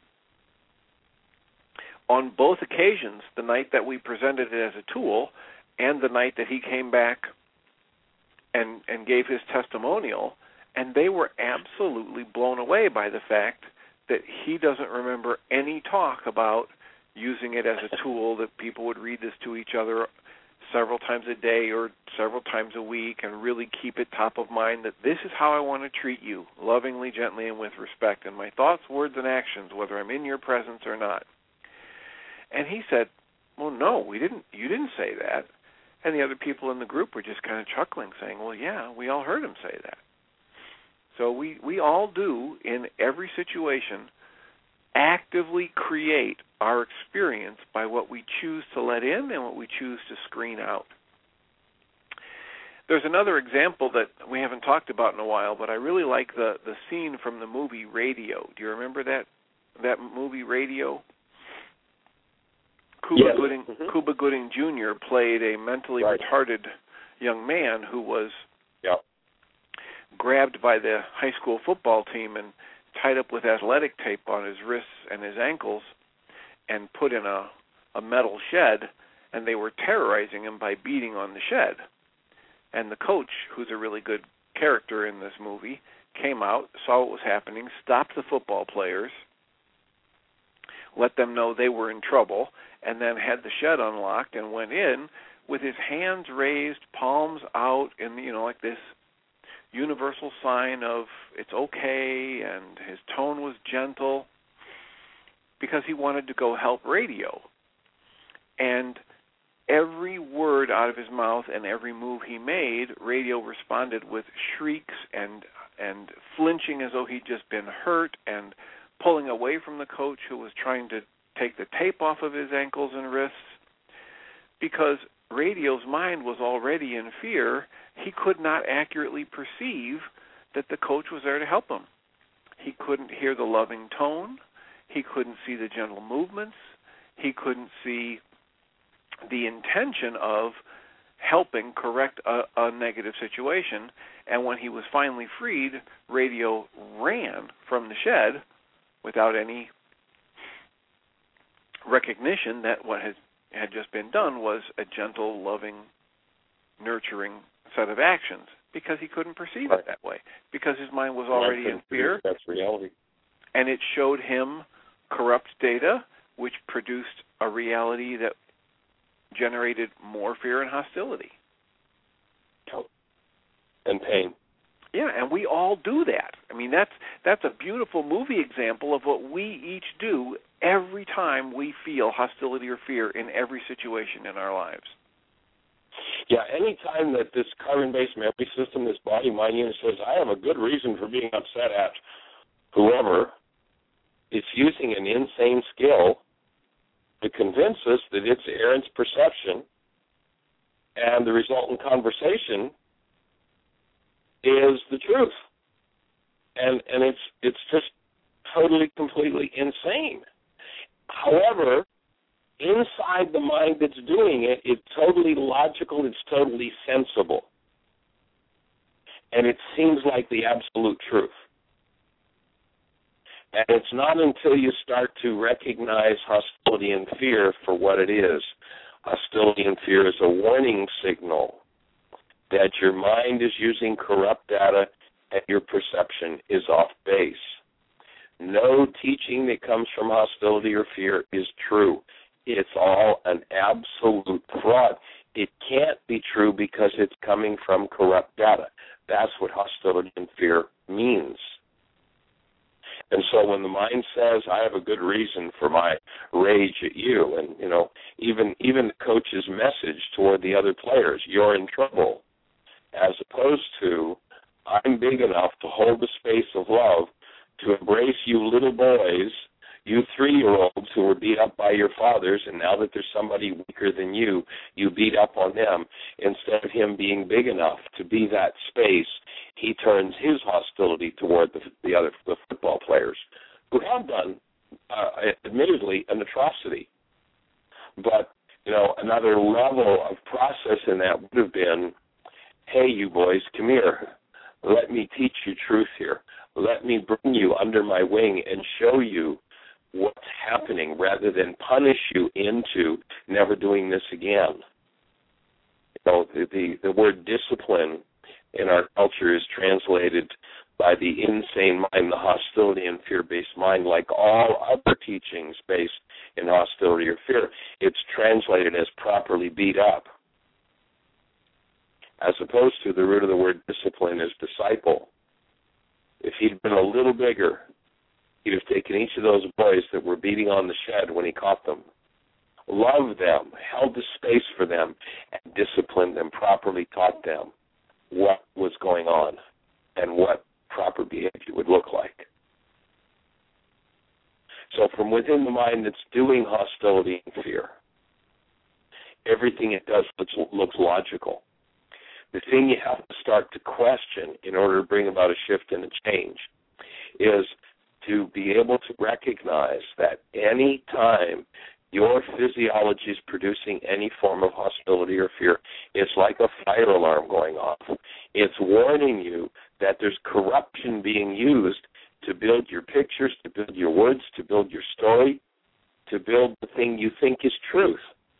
on both occasions, the night that we presented it as a tool and the night that he came back and, and gave his testimonial, and they were absolutely blown away by the fact that he doesn't remember any talk about using it as a tool that people would read this to each other several times a day or several times a week and really keep it top of mind that this is how I want to treat you, lovingly, gently, and with respect, in my thoughts, words, and actions, whether I'm in your presence or not. And he said, well, no, we didn't. You didn't say that. And the other people in the group were just kind of chuckling, saying, well, yeah, we all heard him say that. So we, we all do, in every situation, actively create our experience by what we choose to let in and what we choose to screen out. There's another example that we haven't talked about in a while, but I really like the, the scene from the movie Radio. Do you remember that that movie Radio? Cuba, yes. Gooding, mm-hmm. Cuba Gooding Junior played a mentally right. retarded young man who was yep. grabbed by the high school football team and tied up with athletic tape on his wrists and his ankles and put in a, a metal shed, and they were terrorizing him by beating on the shed. And the coach, who's a really good character in this movie, came out, saw what was happening, stopped the football players, let them know they were in trouble, and then had the shed unlocked and went in with his hands raised, palms out, in you know like this universal sign of it's okay, and his tone was gentle because he wanted to go help Radio. And every word out of his mouth and every move he made, Radio responded with shrieks and and flinching as though he'd just been hurt and pulling away from the coach who was trying to take the tape off of his ankles and wrists. Because Radio's mind was already in fear, he could not accurately perceive that the coach was there to help him. He couldn't hear the loving tone. He couldn't see the gentle movements. He couldn't see the intention of helping correct a, a negative situation. And when he was finally freed, Radio ran from the shed without any recognition that what had, had just been done was a gentle, loving, nurturing set of actions, because he couldn't perceive right. it that way, because his mind was already in fear. That's reality. And it showed him corrupt data, which produced a reality that generated more fear and hostility. And pain. Yeah, and we all do that. I mean, that's that's a beautiful movie example of what we each do every time we feel hostility or fear in every situation in our lives. Yeah, any time that this carbon-based memory system, this body mind unit says, I have a good reason for being upset at whoever, it's using an insane skill to convince us that it's Aaron's perception, and the resultant conversation is the truth. And and it's it's just totally, completely insane. However, inside the mind that's doing it, it's totally logical, it's totally sensible. And it seems like the absolute truth. And it's not until you start to recognize hostility and fear for what it is. Hostility and fear is a warning signal that your mind is using corrupt data and your perception is off base. No teaching that comes from hostility or fear is true. It's all an absolute fraud. It can't be true because it's coming from corrupt data. That's what hostility and fear means. And so when the mind says, I have a good reason for my rage at you, and, you know, even even the coach's message toward the other players, you're in trouble, as opposed to, I'm big enough to hold the space of love to embrace you little boys, you three-year-olds who were beat up by your fathers, and now that there's somebody weaker than you, you beat up on them. Instead of him being big enough to be that space, he turns his hostility toward the, the other the football players, who have done, uh, admittedly, an atrocity. But, you know, another level of process in that would have been, hey, you boys, come here. Let me teach you truth here. Let me bring you under my wing and show you what's happening rather than punish you into never doing this again. You know, the, the, the word discipline in our culture is translated by the insane mind, the hostility and fear-based mind, like all other teachings based in hostility or fear. It's translated as properly beat up, as opposed to the root of the word discipline is disciple. If he'd been a little bigger, he'd have taken each of those boys that were beating on the shed when he caught them, loved them, held the space for them, and disciplined them, properly taught them what was going on and what proper behavior would look like. So from within the mind that's doing hostility and fear, everything it does looks, looks logical. The thing you have to start to question in order to bring about a shift and a change is to be able to recognize that any time your physiology is producing any form of hostility or fear, it's like a fire alarm going off. It's warning you that there's corruption being used to build your pictures, to build your words, to build your story, to build the thing you think is truth.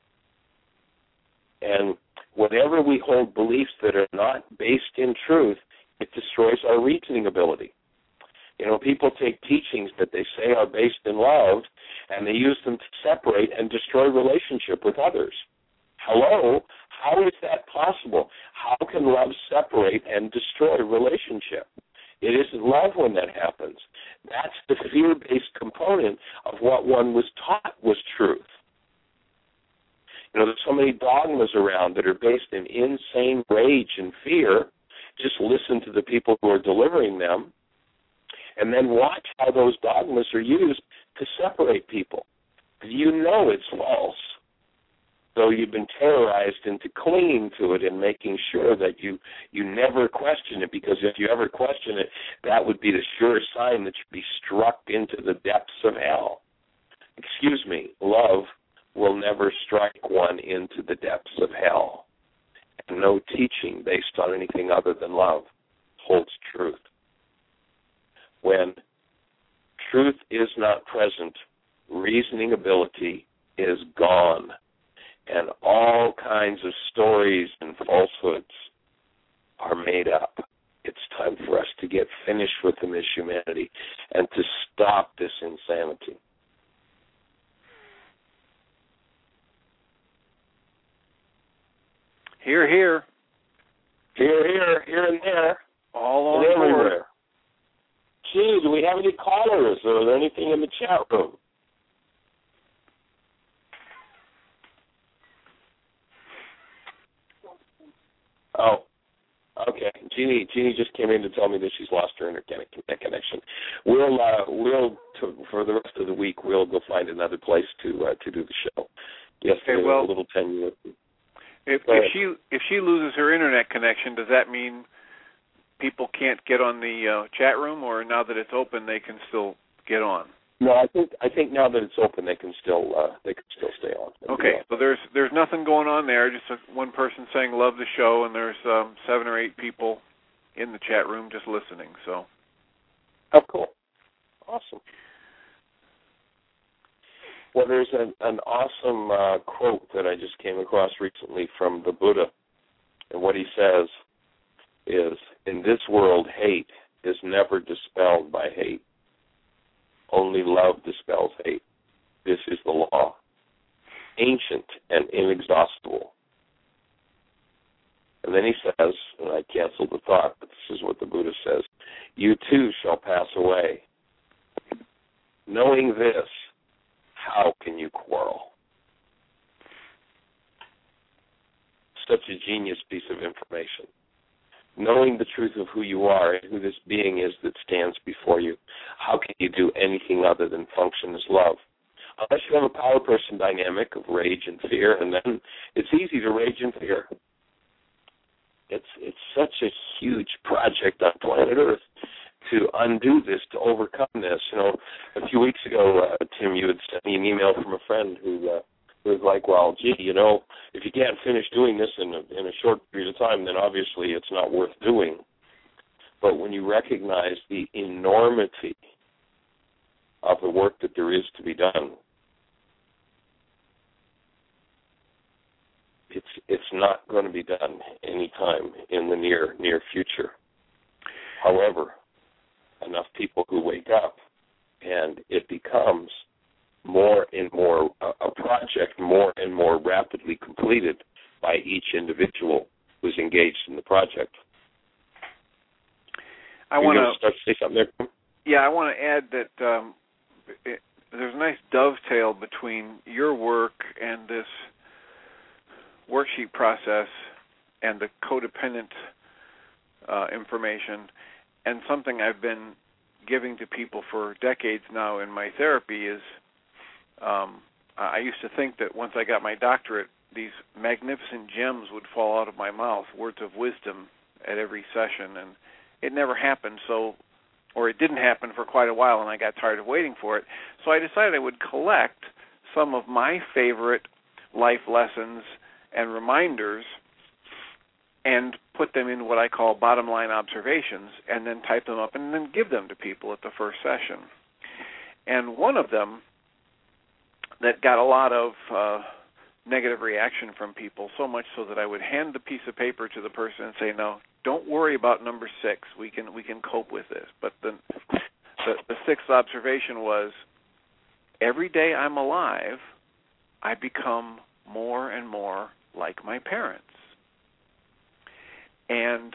And whenever we hold beliefs that are not based in truth, it destroys our reasoning ability. You know, people take teachings that they say are based in love, and they use them to separate and destroy relationship with others. Hello? How is that possible? How can love separate and destroy relationship? It isn't love when that happens. That's the fear-based component of what one was taught was truth. You know, there's so many dogmas around that are based in insane rage and fear. Just listen to the people who are delivering them, and then watch how those dogmas are used to separate people. You know it's false. So you've been terrorized into clinging to it and making sure that you, you never question it, because if you ever question it, that would be the sure sign that you'd be struck into the depths of hell. Excuse me, love will never strike one into the depths of hell. And no teaching based on anything other than love holds truth. When truth is not present, reasoning ability is gone, and all kinds of stories and falsehoods are made up. It's time for us to get finished with them as humanity and to stop this insanity. Here, here. Here, here, here and there. All on and board. everywhere. Gee, do we have any callers, or is there anything in the chat room? Oh, okay. Jeannie, Jeannie just came in to tell me that she's lost her internet connection. We'll, uh, we'll to, for the rest of the week, we'll go find another place to uh, to do the show. Yes, okay, well, a little tenuous. If, if she if she loses her internet connection, does that mean people can't get on the uh, chat room, or now that it's open, they can still get on? No, I think I think now that it's open, they can still uh, they can still stay on. Okay, so there's there's nothing going on there. Just a, one person saying love the show, and there's um, seven or eight people in the chat room just listening. So, oh, cool, awesome. Well, there's an, an awesome uh, quote that I just came across recently from the Buddha, and what he says is, "In this world, hate is never dispelled by hate. Only love dispels hate. This is the law, ancient and inexhaustible." And then he says, and I canceled the thought, but this is what the Buddha says, "You too shall pass away. Knowing this, how can you quarrel?" Such a genius piece of information. Knowing the truth of who you are and who this being is that stands before you, how can you do anything other than function as love? Unless you have a power person dynamic of rage and fear, and then it's easy to rage and fear. It's it's such a huge project on planet Earth to undo this, to overcome this. You know, a few weeks ago, uh, Tim, you had sent me an email from a friend who uh, was like, well, gee, you know, if you can't finish doing this in a, in a short period of time, then obviously it's not worth doing. But when you recognize the enormity of the work that there is to be done, it's it's not going to be done anytime in the near near future. However, enough people who wake up, and it becomes more and more, a project more and more rapidly completed by each individual who's engaged in the project. I want to start to say something there. Yeah, I want to add that um, it, there's a nice dovetail between your work and this worksheet process and the codependent uh, information, and something I've been giving to people for decades now in my therapy is um, I used to think that once I got my doctorate, these magnificent gems would fall out of my mouth, words of wisdom at every session, and it never happened. So, or it didn't happen for quite a while, and I got tired of waiting for it. So I decided I would collect some of my favorite life lessons and reminders and put them in what I call bottom line observations, and then type them up and then give them to people at the first session. And one of them that got a lot of uh, negative reaction from people, so much so that I would hand the piece of paper to the person and say, no, don't worry about number six. We can we can cope with this. But the, the, the sixth observation was, every day I'm alive, I become more and more like my parents. And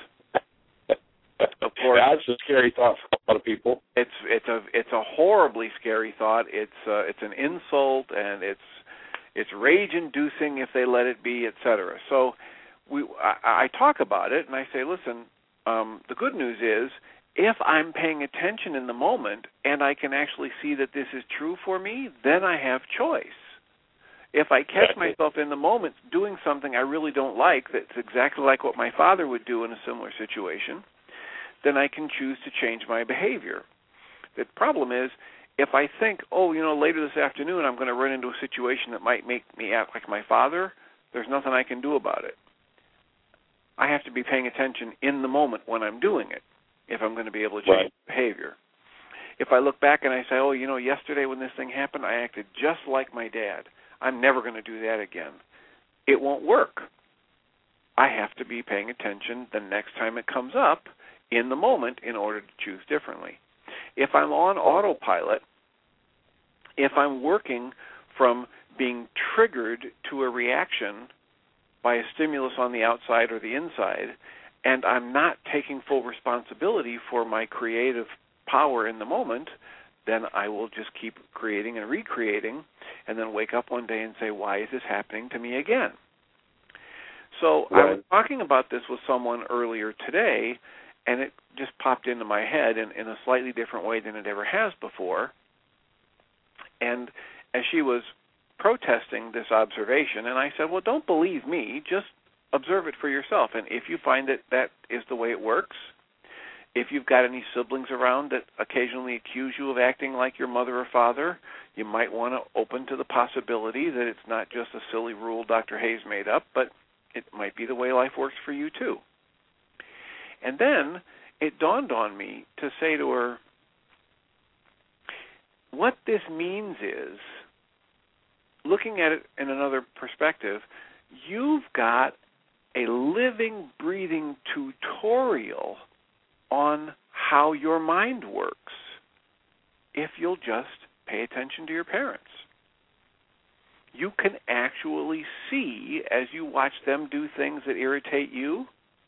of course, that's a scary thought for a lot of people. It's it's a it's a horribly scary thought. It's uh, it's an insult, and it's it's rage-inducing if they let it be, et cetera. So we I, I talk about it, and I say, listen, um, the good news is, if I'm paying attention in the moment and I can actually see that this is true for me, then I have choice. If I catch myself in the moment doing something I really don't like, that's exactly like what my father would do in a similar situation, then I can choose to change my behavior. The problem is, if I think, oh, you know, later this afternoon I'm going to run into a situation that might make me act like my father, there's nothing I can do about it. I have to be paying attention in the moment when I'm doing it if I'm going to be able to change right. behavior. If I look back and I say, oh, you know, yesterday when this thing happened, I acted just like my dad. I'm never going to do that again. It won't work. I have to be paying attention the next time it comes up in the moment in order to choose differently. If I'm on autopilot, if I'm working from being triggered to a reaction by a stimulus on the outside or the inside, and I'm not taking full responsibility for my creative power in the moment, then I will just keep creating and recreating, and then wake up one day and say, why is this happening to me again? So right. I was talking about this with someone earlier today, and it just popped into my head in, in a slightly different way than it ever has before. And as she was protesting this observation, and I said, well, don't believe me, just observe it for yourself. And if you find that that is the way it works, if you've got any siblings around that occasionally accuse you of acting like your mother or father, you might want to open to the possibility that it's not just a silly rule Doctor Hayes made up, but it might be the way life works for you too. And then it dawned on me to say to her, what this means is, looking at it in another perspective, you've got a living, breathing tutorial on how your mind works if you'll just pay attention to your parents. You can actually see, as you watch them do things that irritate you,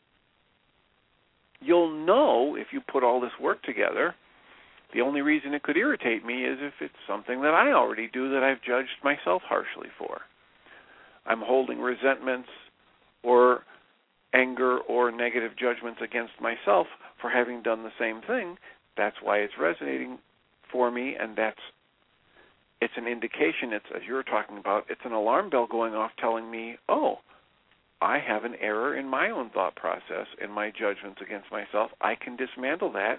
you'll know, if you put all this work together, the only reason it could irritate me is if it's something that I already do that I've judged myself harshly for. I'm holding resentments or anger or negative judgments against myself for having done the same thing. That's why it's resonating for me, and that's it's an indication, it's, as you were talking about, it's an alarm bell going off telling me, oh, I have an error in my own thought process, in my judgments against myself. I can dismantle that.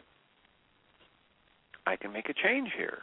I can make a change here.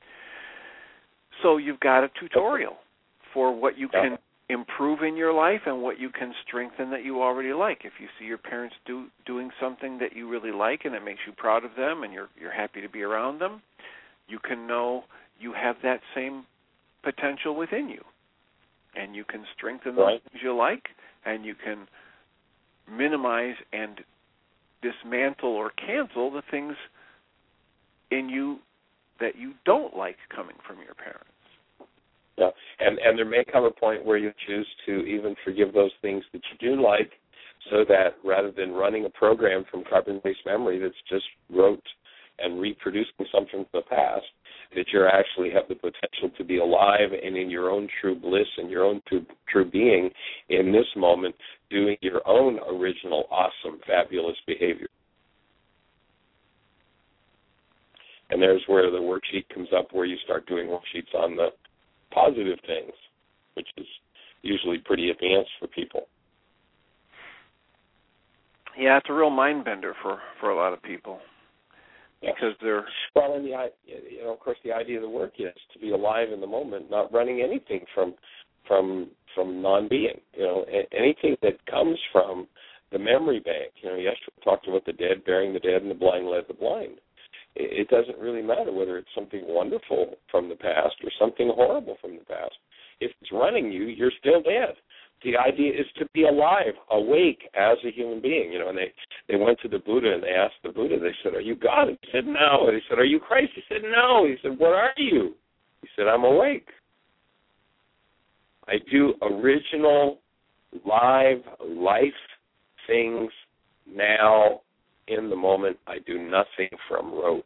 So you've got a tutorial for what you can improve in your life and what you can strengthen that you already like. If you see your parents do doing something that you really like and it makes you proud of them and you're you're happy to be around them, you can know you have that same potential within you. And you can strengthen those right. things you like, and you can minimize and dismantle or cancel the things in you that you don't like coming from your parents. Yeah, and and there may come a point where you choose to even forgive those things that you do like, so that rather than running a program from carbon-based memory that's just wrote and reproducing something from the past, that you actually have the potential to be alive and in your own true bliss and your own true, true being in this moment, doing your own original, awesome, fabulous behavior. And there's where the worksheet comes up, where you start doing worksheets on the positive things, which is usually pretty advanced for people. Yeah, it's a real mind bender for, for a lot of people. Yeah. Because they're... Well, and the, you know, of course, the idea of the work is to be alive in the moment, not running anything from from from non-being. You know, anything that comes from the memory bank. You know, yesterday we talked about the dead burying the dead and the blind led the blind. It doesn't really matter whether it's something wonderful from the past or something horrible from the past. If it's running you, you're still dead. The idea is to be alive, awake as a human being. You know, and they, they went to the Buddha and they asked the Buddha, they said, "Are you God?" He said, "No." They said, "Are you Christ?" He said, "No." He said, "What are you?" He said, "I'm awake. I do original, live, life things now, in the moment. I do nothing from rote.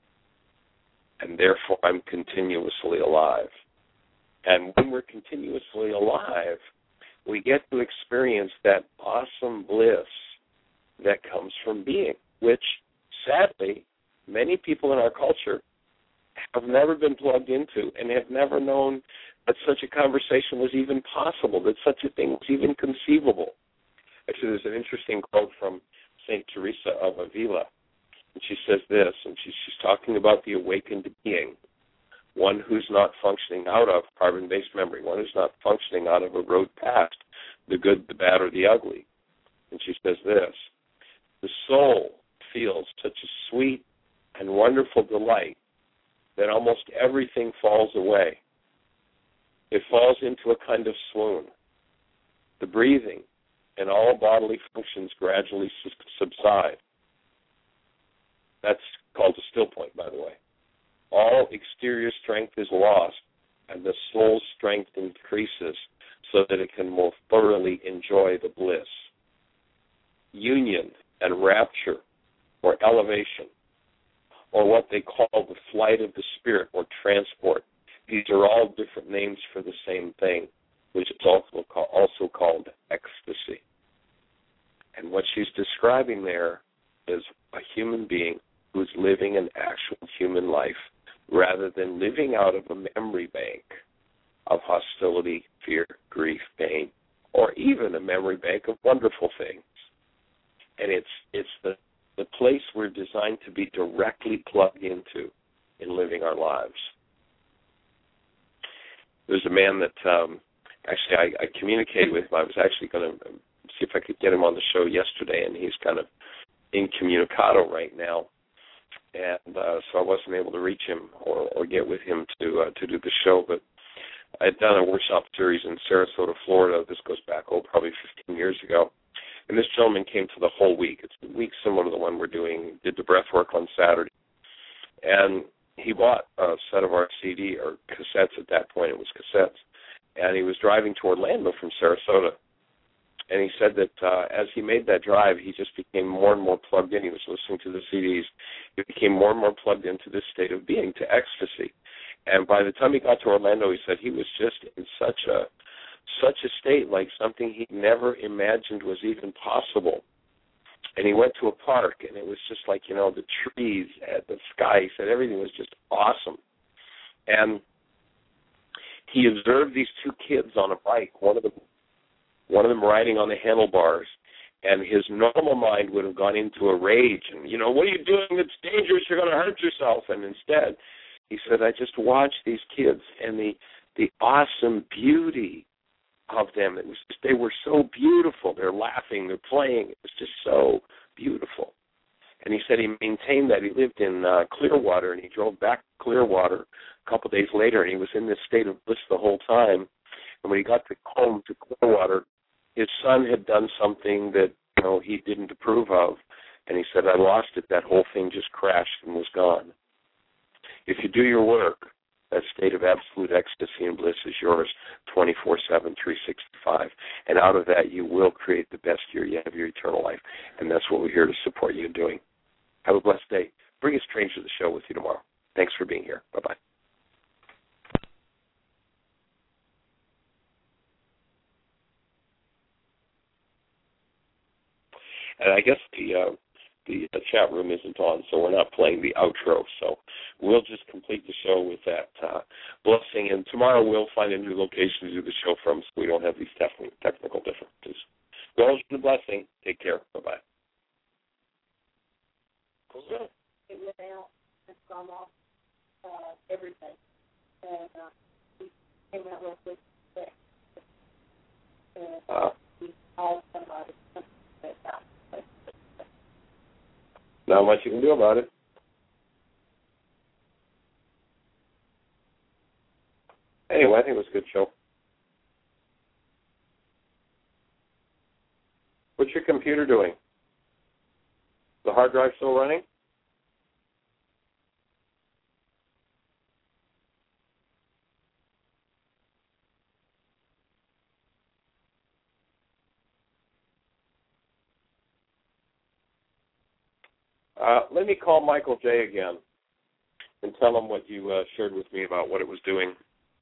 And therefore, I'm continuously alive." And when we're continuously alive, we get to experience that awesome bliss that comes from being, which, sadly, many people in our culture have never been plugged into and have never known that such a conversation was even possible, that such a thing was even conceivable. Actually, there's an interesting quote from Saint Teresa of Avila, and she says this, and she's, she's talking about the awakened being, one who's not functioning out of carbon-based memory, one who's not functioning out of a rote past, the good, the bad, or the ugly. And she says this: the soul feels such a sweet and wonderful delight that almost everything falls away. It falls into a kind of swoon. The breathing and all bodily functions gradually subside. That's called a still point, by the way. All exterior strength is lost, and the soul's strength increases so that it can more thoroughly enjoy the bliss. Union and rapture, or elevation, or what they call the flight of the spirit, or transport. These are all different names for the same thing, which is also, call, also called ecstasy. And what she's describing there is a human being who's living an actual human life, rather than living out of a memory bank of hostility, fear, grief, pain, or even a memory bank of wonderful things. And it's it's the, the place we're designed to be directly plugged into in living our lives. There's a man that um, actually I, I communicated with him. I was actually going to see if I could get him on the show yesterday, and he's kind of incommunicado right now. And uh, so I wasn't able to reach him or, or get with him to uh, to do the show. But I had done a workshop series in Sarasota, Florida. This goes back, oh, probably fifteen years ago. And this gentleman came to the whole week. It's a week similar to the one we're doing, did the breath work on Saturday. And he bought a set of our C D, or cassettes at that point. It was cassettes. And he was driving to Orlando from Sarasota. And he said that uh, as he made that drive, he just became more and more plugged in. He was listening to the C Ds. He became more and more plugged into this state of being, to ecstasy. And by the time he got to Orlando, he said he was just in such a such a state, like something he never imagined was even possible. And he went to a park, and it was just like, you know, the trees, the sky. He said everything was just awesome. And he observed these two kids on a bike, one of them one of them riding on the handlebars, and his normal mind would have gone into a rage and, you know, what are you doing? It's dangerous. You're going to hurt yourself. And instead, he said, I just watched these kids and the the awesome beauty of them. It was just, they were so beautiful. They're laughing. They're playing. It was just so beautiful. And he said he maintained that. He lived in uh, Clearwater, and he drove back to Clearwater a couple days later, and he was in this state of bliss the whole time. And when he got to home to Clearwater, his son had done something that, you know, he didn't approve of. And he said, I lost it. That whole thing just crashed and was gone. If you do your work, that state of absolute ecstasy and bliss is yours twenty-four seven, three sixty-five. And out of that, you will create the best year yet of your eternal life. And that's what we're here to support you in doing. Have a blessed day. Bring a stranger to the show with you tomorrow. Thanks for being here. Bye-bye. And I guess the uh, the, the chat room isn't on, so we're not playing the outro. So we'll just complete the show with that uh, blessing. And tomorrow we'll find a new location to do the show from, so we don't have these technical technical differences. Go the blessing. Take care. Bye bye. It went out and from off uh, everything, and uh, we came out real quick. And Uh, we called somebody. Not much you can do about it. Anyway, I think it was a good show. What's your computer doing? The hard drive still running? Uh, let me call Michael J. again and tell him what you uh, shared with me about what it was doing.